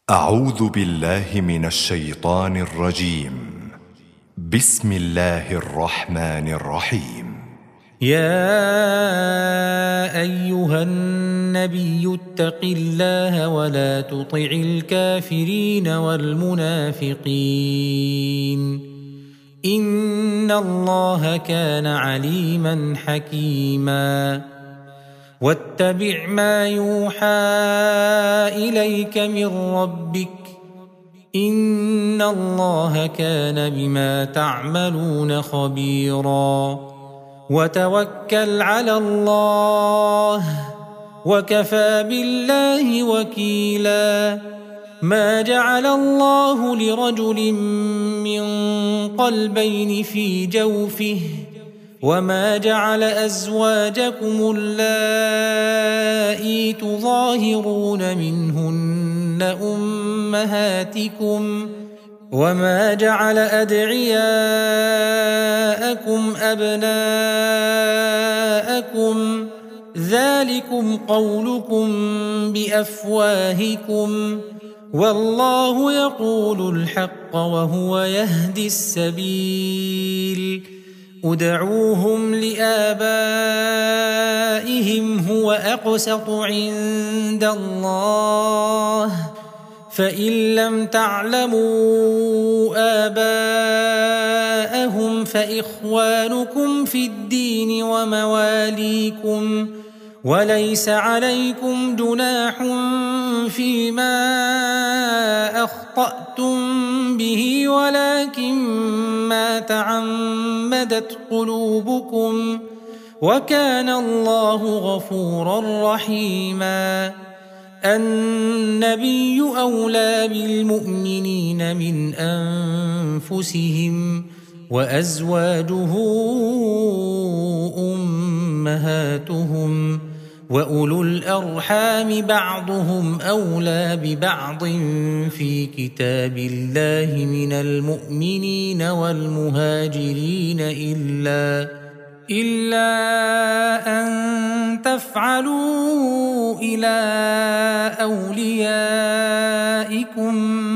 أعوذ بالله من الشيطان الرجيم. بسم الله الرحمن الرحيم. يا أيها النبي اتق الله ولا تطع الكافرين والمنافقين إن الله كان عليما حكيما واتبع ما يوحى إليك من ربك إن الله كان بما تعملون خبيرا وتوكل على الله وكفى بالله وكيلا ما جعل الله لرجل من قلبين في جوفه وما جعل أزواجكم اللائي تظاهرون منهن أمهاتكم وما جعل أدعياءكم أبناءكم ذلكم قولكم بأفواهكم والله يقول الحق وهو يهدي السبيل ادعوهم لآبائهم هو أقسط عند الله فإن لم تعلموا آباءهم فإخوانكم في الدين ومواليكم وليس عليكم جناح فيما أخطأتم به ولكن ما تعمدت قلوبكم وكان الله غفورا رحيما النبي أولى بالمؤمنين من أنفسهم وأزواجه أمهاتهم وأولو الأرحام بعضهم أولى ببعض في كتاب الله من المؤمنين والمهاجرين إلا أن تفعلوا إلى أوليائكم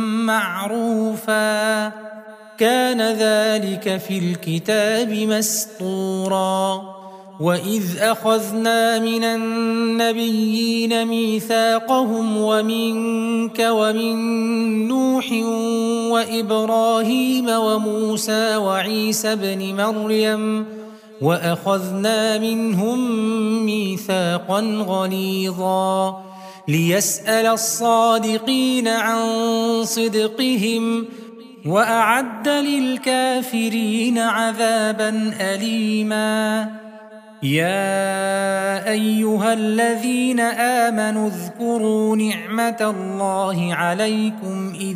معروفا كان ذلك في الكتاب مسطورا وإذ أخذنا من النبيين ميثاقهم ومنك ومن نوح وإبراهيم وموسى وعيسى بن مريم وأخذنا منهم ميثاقا غليظا ليسأل الصادقين عن صدقهم وأعد للكافرين عذابا أليما يا أيها الذين آمنوا اذكروا نعمة الله عليكم إذ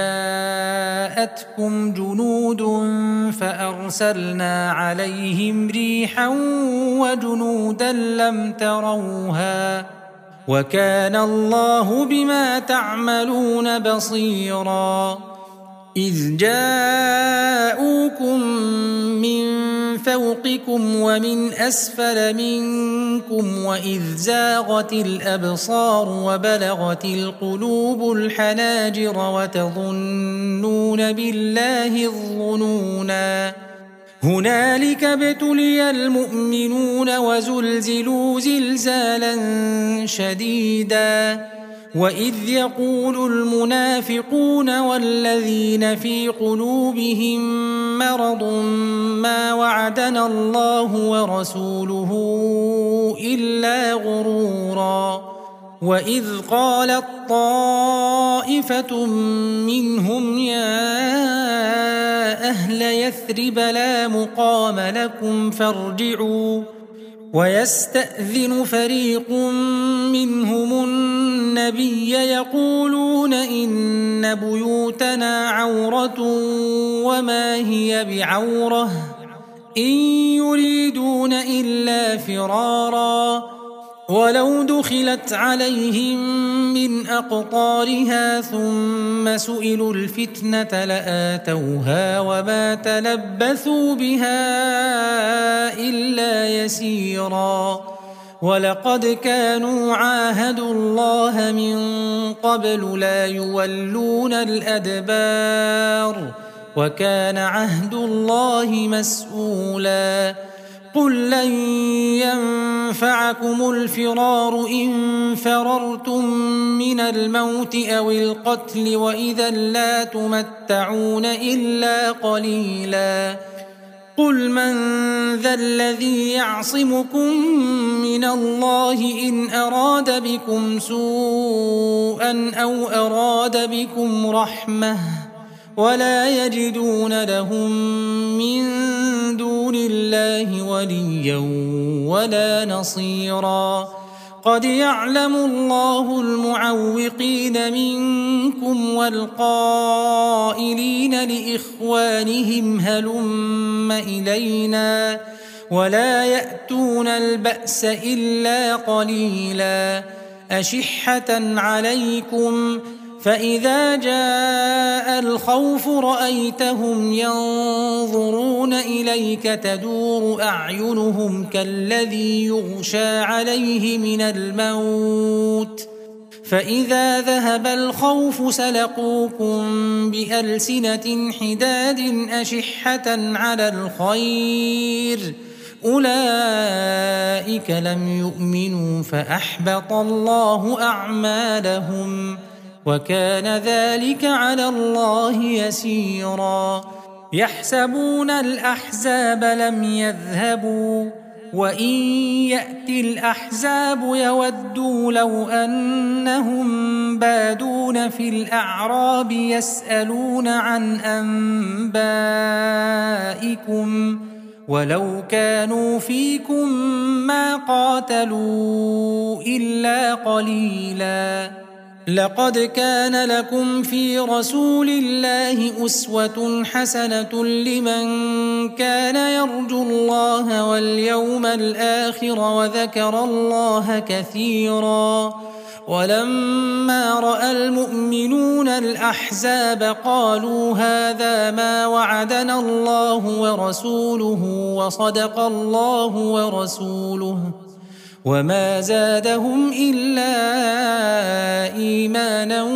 جاءتكم جنود فأرسلنا عليهم ريحا وجنودا لم تروها وكان الله بما تعملون بصيرا إذ جاءوكم من فوقكم ومن أسفل منكم وإذ زاغت الأبصار وبلغت القلوب الحناجر وتظنون بالله الظنونا هنالك ابتلي المؤمنون وزلزلوا زلزالا شديدا وإذ يقول المنافقون والذين في قلوبهم مرض ما وعدنا الله ورسوله إلا غرورا وإذ قالت طائفة منهم يا أهل يثرب لا مقام لكم فارجعوا ويستأذن فريق منهم النبي يقولون إن بيوتنا عورة وما هي بعورة إن يريدون إلا فرارا ولو دخلت عليهم من أقطارها ثم سئلوا الفتنة لآتوها وما تلبثوا بها إلا يسيرا ولقد كانوا عاهدوا الله من قبل لا يولون الأدبار وكان عهد الله مسؤولا قل لن ينفعكم الفرار إن فررتم من الموت أو القتل وإذا لا تمتعون إلا قليلا قل من ذا الذي يعصمكم من الله إن أراد بكم سوءا أو أراد بكم رحمة ولا يجدون لهم من دون الله وليا ولا نصيرا قد يعلم الله المعوقين منكم والقائلين لإخوانهم هلم إلينا ولا يأتون البأس إلا قليلا أشحة عليكم فإذا جاء الخوف رأيتهم ينظرون إليك تدور أعينهم كالذي يغشى عليه من الموت فإذا ذهب الخوف سلقوكم بألسنة حداد أشحة على الخير أولئك لم يؤمنوا فأحبط الله أعمالهم وكان ذلك على الله يسيرا يحسبون الأحزاب لم يذهبوا وإن يأتي الأحزاب يودوا لو أنهم بادون في الأعراب يسألون عن أنبائكم ولو كانوا فيكم ما قاتلوا إلا قليلا لقد كان لكم في رسول الله أسوة حسنة لمن كان يرجو الله واليوم الآخر وذكر الله كثيرا ولما رأى المؤمنون الأحزاب قالوا هذا ما وعدنا الله ورسوله وصدق الله ورسوله وما زادهم إلا إيمانا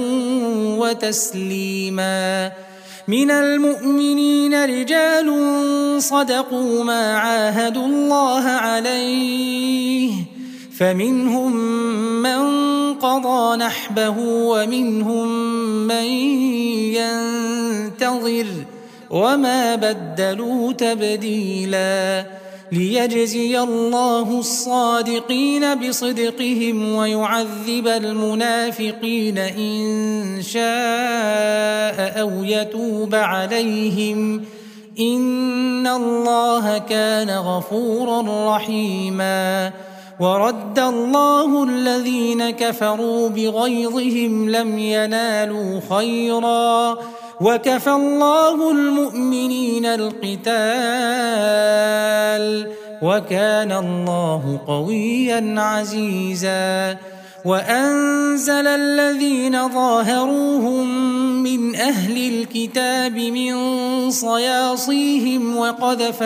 وتسليما من المؤمنين رجال صدقوا ما عاهدوا الله عليه فمنهم من قضى نحبه ومنهم من ينتظر وما بدلوا تبديلا ليجزي الله الصادقين بصدقهم ويعذب المنافقين إن شاء أو يتوب عليهم إن الله كان غفورا رحيما ورد الله الذين كفروا بغيظهم لم ينالوا خيرا وكفى الله المؤمنين القتال وكان الله قويا عزيزا وأنزل الذين ظاهروهم من أهل الكتاب من صياصيهم وقذف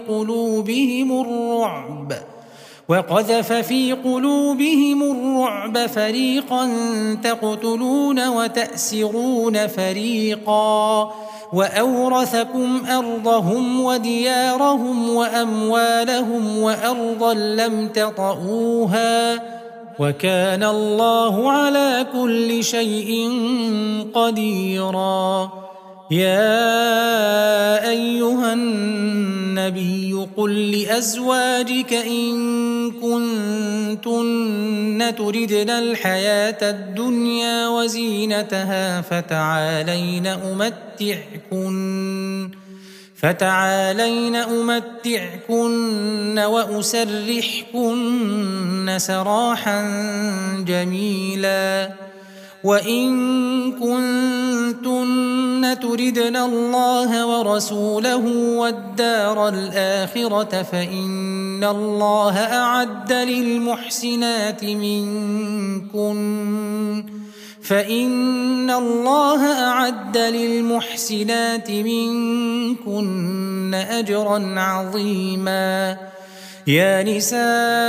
في قلوبهم الرعب فريقا تقتلون وتأسرون فريقا وأورثكم أرضهم وديارهم وأموالهم وأرضا لم تطئوها وكان الله على كل شيء قديرا يا أيها النبي قل لأزواجك إن كنتن تردن الحياة الدنيا وزينتها فتعالين أمتعكن وأسرحكن سراحا جميلا وإن كنتن تردن الله ورسوله والدار الآخرة فإن الله أعد للمحسنات منكن أجرا عظيما يا نساء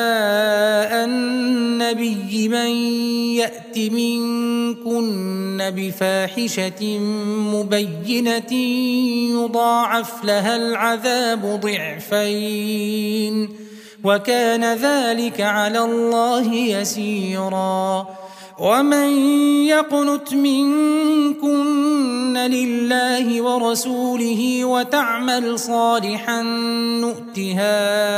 النبي من يأت منكن بفاحشة مبينة يضاعف لها العذاب ضعفين وكان ذلك على الله يسيرا ومن يقنت منكن لله ورسوله وتعمل صالحا نؤتها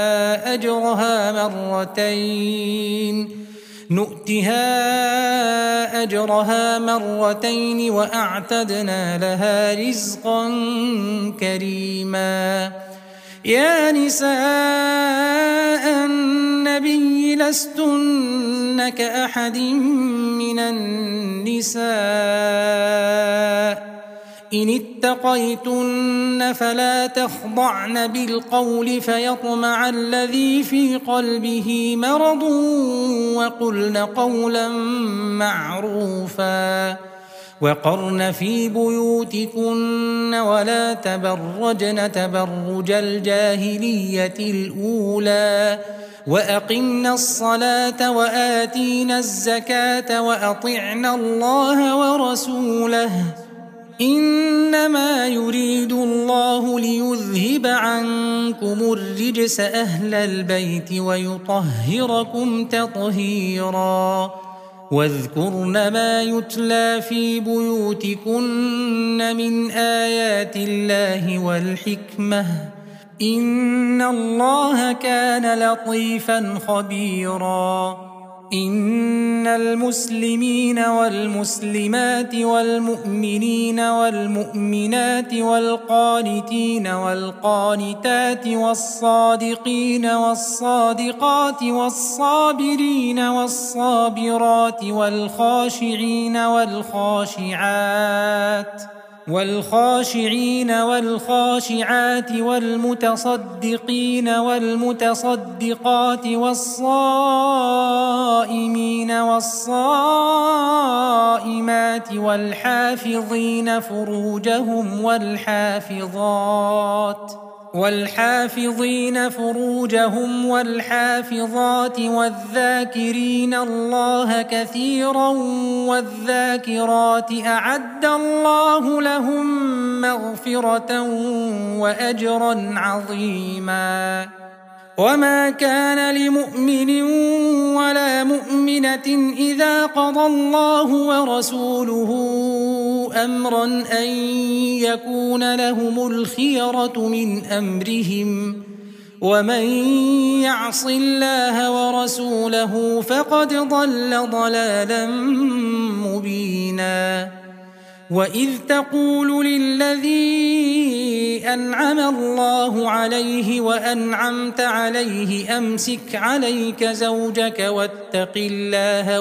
أجرها مرتين وأعتدنا لها رزقا كريما يا نساء النبي لستن كأحد من النساء إن اتقيتن فلا تخضعن بالقول فيطمع الذي في قلبه مرض وقلن قولا معروفا وقرن في بيوتكن ولا تبرجن تبرج الجاهلية الأولى وأقمنا الصلاة وآتينا الزكاة وأطعنا الله ورسوله إنما يريد الله ليذهب عنكم الرجس أهل البيت ويطهركم تطهيرا واذكرن ما يتلى في بيوتكن من آيات الله والحكمة إن الله كان لطيفا خبيرا إن المسلمين والمسلمات والمؤمنين والمؤمنات والقانتين والقانتات والصادقين والصادقات والصابرين والصابرات والخاشعين والخاشعات والمتصدقين والمتصدقات والصائمين والصائمات والحافظين فروجهم والحافظات والذاكرين الله كثيرا والذاكرات أعد الله لهم مغفرة وأجرا عظيما وما كان لمؤمن ولا مؤمنة إذا قضى الله ورسوله أمرا أن يكون لهم الخيرة من أمرهم ومن يعص الله ورسوله فقد ضل ضلالا مبينا وإذ تقول للذي أنعم الله عليه وأنعمت عليه أمسك عليك زوجك واتق الله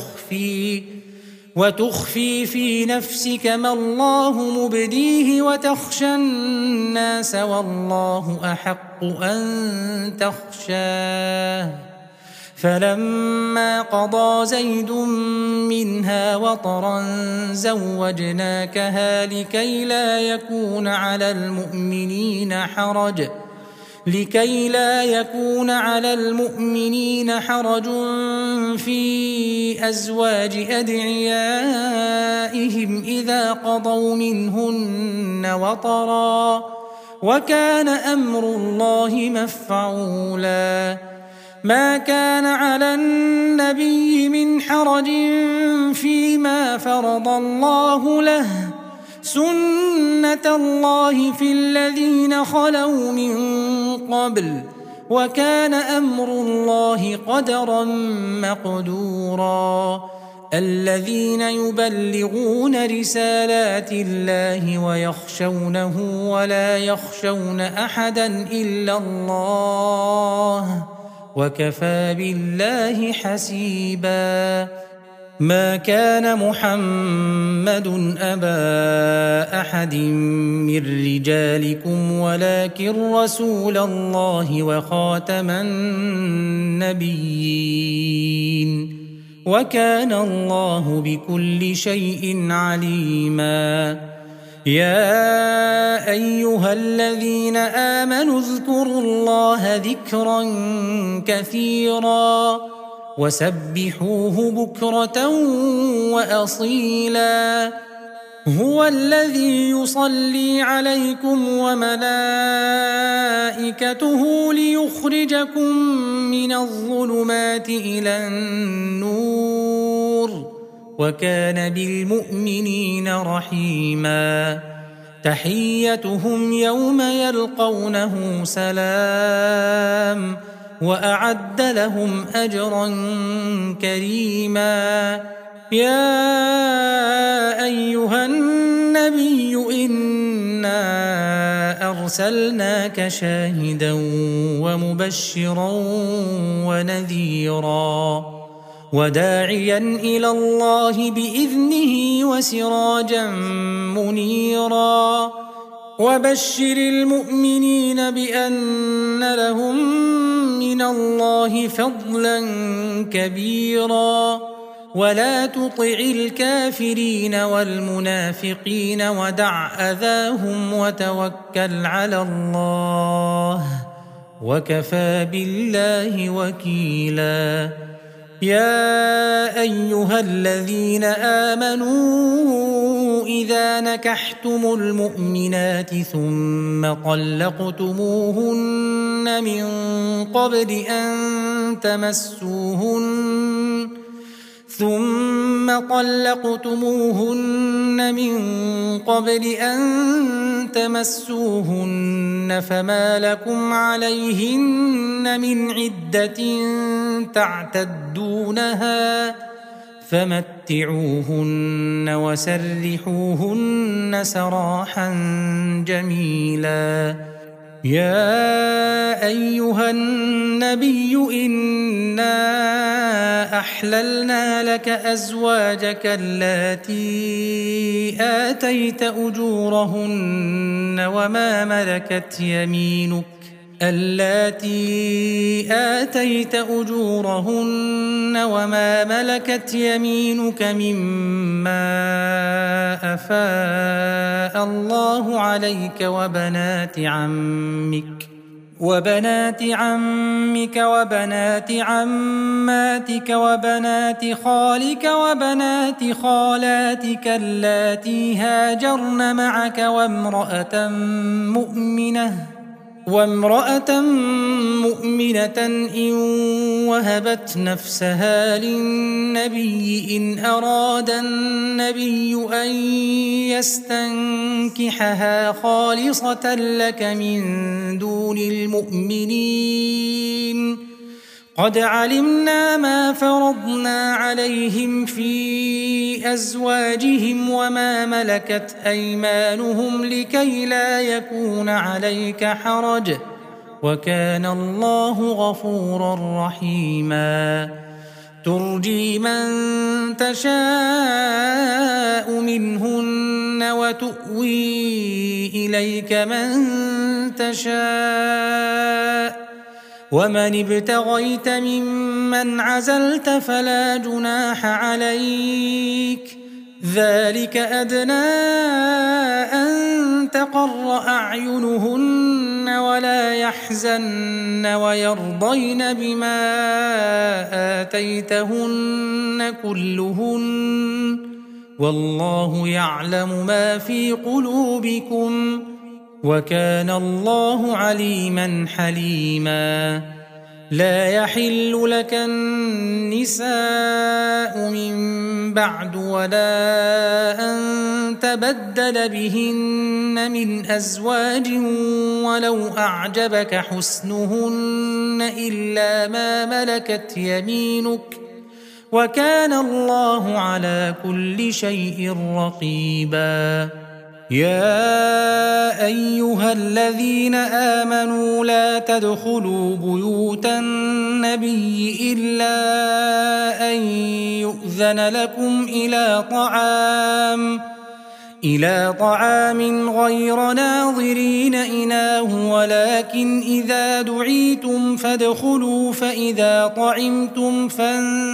وتخفي في نفسك ما الله مبديه وتخشى الناس والله أحق أن تخشاه فلما قضى زيد منها وطرا زوجناكها لكي لا يكون على المؤمنين حرج في أزواج أدعيائهم إذا قضوا منهن وطرا وكان أمر الله مفعولا ما كان على النبي من حرج فيما فرض الله له سنة الله في الذين خلوا من قبل وكان أمر الله قدرا مقدورا الذين يبلغون رسالات الله ويخشونه ولا يخشون أحدا إلا الله وكفى بالله حسيبا ما كان محمد أبا أحد من رجالكم ولكن رسول الله وخاتم النبيين وكان الله بكل شيء عليما يا أيها الذين آمنوا اذكروا الله ذكرا كثيرا وسبحوه بكرة وأصيلا هو الذي يصلي عليكم وملائكته ليخرجكم من الظلمات إلى النور وكان بالمؤمنين رحيما تحيتهم يوم يلقونه سلام وأعد لهم أجرا كريما يا أيها النبي إنا أرسلناك شاهدا ومبشرا ونذيرا وداعيا إلى الله بإذنه وسراجا منيرا وبشر المؤمنين بأن لهم من الله فضلا كبيرا ولا تطع الكافرين والمنافقين ودع أذاهم وتوكل على الله وكفى بالله وكيلا يا أيها الذين آمنوا إذا نكحتم المؤمنات ثم طلقتموهن من قبل أن تمسوهن فما لكم عليهن من عدة تعتدونها فمتعوهن وسرحوهن سراحا جميلا يا أيها النبي إنا أحللنا لك أزواجك اللاتي آتيت أجورهن وما ملكت يمينك مما أفاء الله عليك وبنات عمك وبنات عماتك وبنات خالك وبنات خالاتك اللاتي هاجرن معك وامرأة مؤمنة إن وهبت نفسها للنبي إن أراد النبي أن يستنكحها خالصة لك من دون المؤمنين قد علمنا ما فرضنا عليهم في أزواجهم وما ملكت أيمانهم لكي لا يكون عليك حرج وكان الله غفورا رحيما ترجي من تشاء منهن وتؤوي إليك من تشاء ومن ابتغيت ممن عزلت فلا جناح عليك ذلك أدنى أن تقر أعينهن ولا يحزن ويرضين بما آتيتهن كلهن والله يعلم ما في قلوبكم وكان الله عليما حليما لا يحل لك النساء من بعد ولا أن تبدل بهن من أزواج ولو أعجبك حسنهن إلا ما ملكت يمينك وكان الله على كل شيء رقيبا يا أيها الذين آمنوا لا تدخلوا بيوت النبي إلا أن يؤذن لكم إلى طعام غير ناظرين إناه ولكن إذا دعيتم فادخلوا فإذا طعمتم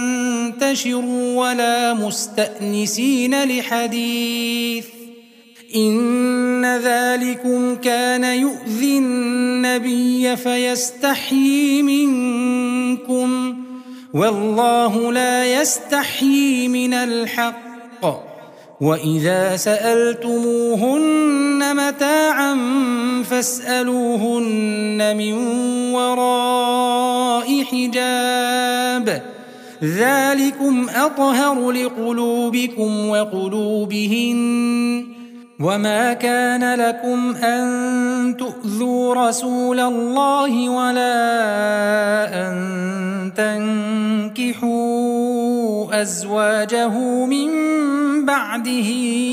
فانتشروا ولا مستأنسين لحديث إن ذلكم كان يؤذي النبي فيستحيي منكم والله لا يستحيي من الحق وإذا سألتموهن متاعا فاسألوهن من وراء حجاب ذلكم أطهر لقلوبكم وقلوبهن وما كان لكم أن تؤذوا رسول الله ولا أن تنكحوا أزواجه من بعده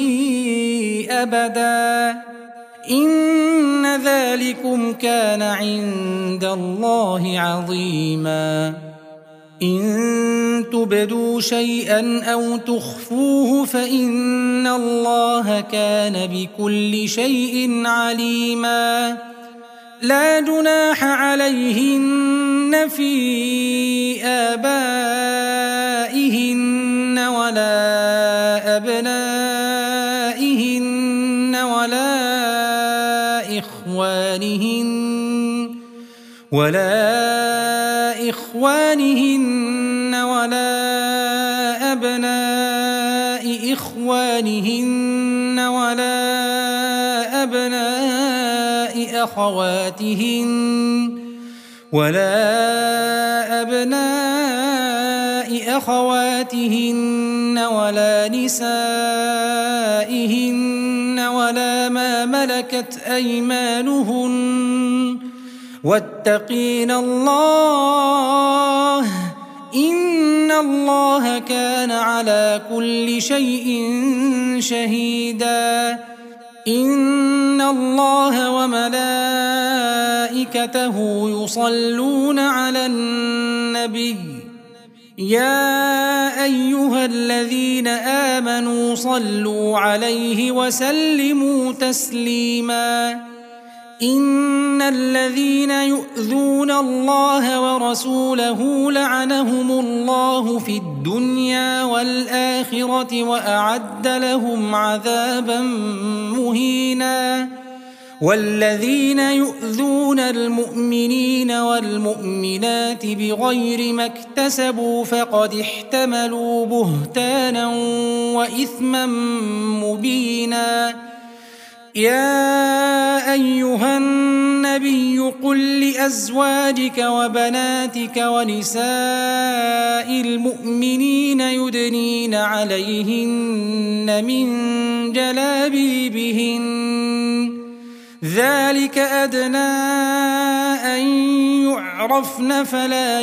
أبدا إن ذلكم كان عند الله عظيما إن تبدوا شيئا أو تخفوه فإن الله كان بكل شيء عليما لا جناح عليهن في آبائهن ولا أبنائهن ولا إخوانهن ولا أبناء إخوانهن ولا أبناء أخواتهن ولا نسائهن ولا ما ملكت أيمانهن واتقين الله إن الله كان على كل شيء شهيدا إن الله وملائكته يصلون على النبي يا أيها الذين آمنوا صلوا عليه وسلموا تسليما إن الذين يؤذون الله ورسوله لعنهم الله في الدنيا والآخرة وأعد لهم عذابا مهينا والذين يؤذون المؤمنين والمؤمنات بغير ما اكتسبوا فقد احتملوا بهتانا وإثما مبينا يا أيها النبي قل لأزواجك وبناتك ونساء المؤمنين يدنين عليهن من جلابيبهن ذلك أدنى أن يعرفن فلا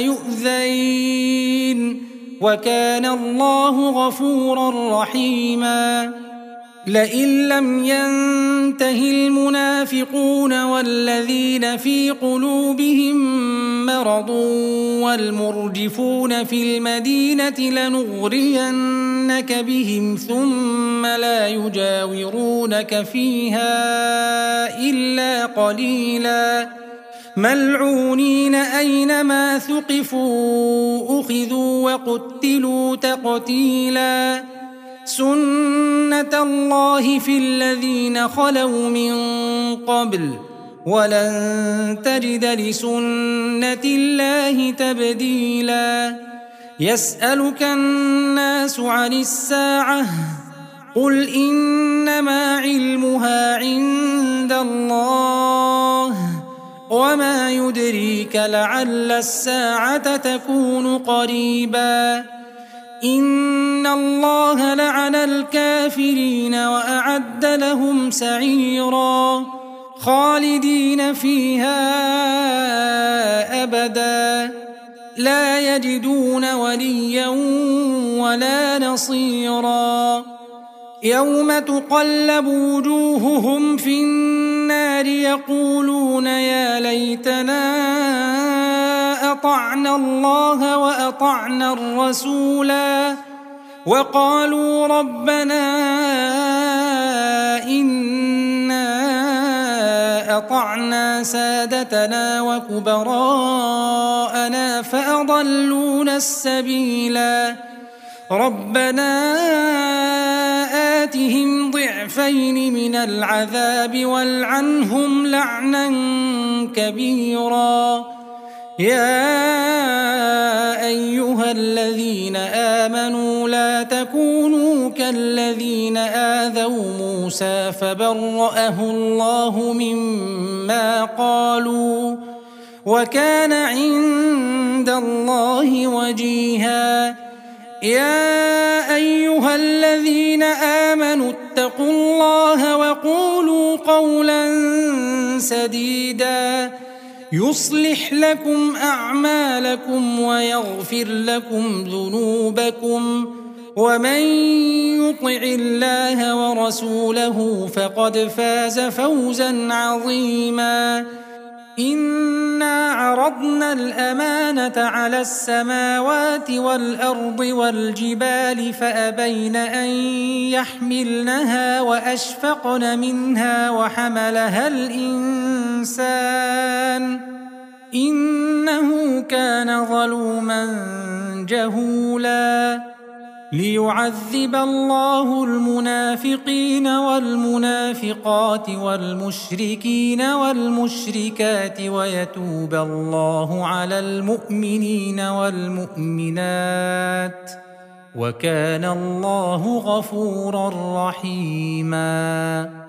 يؤذين وكان الله غفورا رحيما لئن لم ينته المنافقون والذين في قلوبهم مرض والمرجفون في المدينة لنغرينك بهم ثم لا يجاورونك فيها إلا قليلا ملعونين أينما ثقفوا أخذوا وقتلوا تقتيلا سنة الله في الذين خلوا من قبل ولن تجد لسنة الله تبديلا يسألك الناس عن الساعة قل إنما علمها عند الله وما يدريك لعل الساعة تكون قريبا إن الله لعن الكافرين وأعد لهم سعيرا خالدين فيها أبدا لا يجدون وليا ولا نصيرا يوم تقلب وجوههم في النار يقولون يا ليتنا أطعنا الله وأطعنا الرسولا وقالوا ربنا إنا أطعنا سادتنا وكبراءنا فأضلونا السبيلا ربنا آتهم ضعفين ضعفين من العذاب والعنهم لعنا كبيرا. يا أيها الذين آمنوا لا تكونوا كالذين آذوا موسى فبرأه الله مما قالوا وكان عند الله وجيها. يا أيها الذين آمنوا اتقوا الله وقولوا قولا سديدا يصلح لكم أعمالكم ويغفر لكم ذنوبكم ومن يطع الله ورسوله فقد فاز فوزا عظيما. إنا عرضنا الأمانة على السماوات والأرض والجبال فأبين أن يحملنها وأشفقن منها وحملها الإنسان إنه كان ظلوما جهولا. ليعذب الله المنافقين والمنافقات والمشركين والمشركات ويتوب الله على المؤمنين والمؤمنات وكان الله غفورا رحيما.